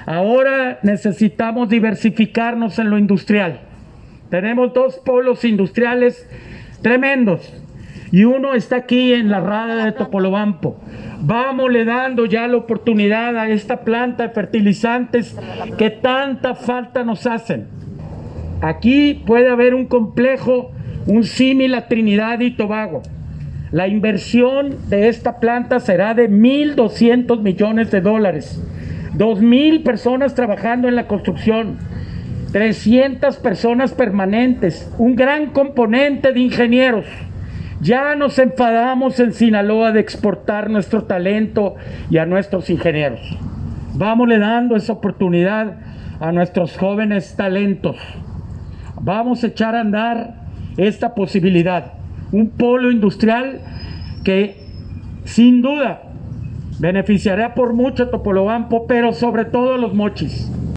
Ahora necesitamos diversificarnos en lo industrial. Tenemos dos polos industriales tremendos y uno está aquí en la rada de Topolobampo. Vámosle dando ya la oportunidad a esta planta de fertilizantes que tanta falta nos hacen. Aquí puede haber un complejo, un símil a Trinidad y Tobago. La inversión de esta planta será de $1,200 millones, 2,000 personas trabajando en la construcción, 300 personas permanentes, un gran componente de ingenieros. Ya nos enfadamos en Sinaloa de exportar nuestro talento y a nuestros ingenieros. Vámosle dando esa oportunidad a nuestros jóvenes talentos. Vamos a echar a andar esta posibilidad. Un polo industrial que sin duda beneficiará por mucho a Topolobampo, pero sobre todo a Los Mochis.